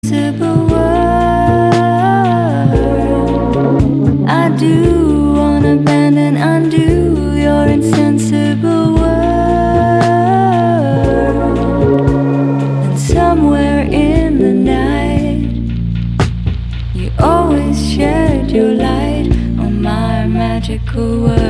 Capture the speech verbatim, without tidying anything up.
insensible world. I do wanna bend and undo your insensible world. And somewhere in the night, you always shed your light on my magical world.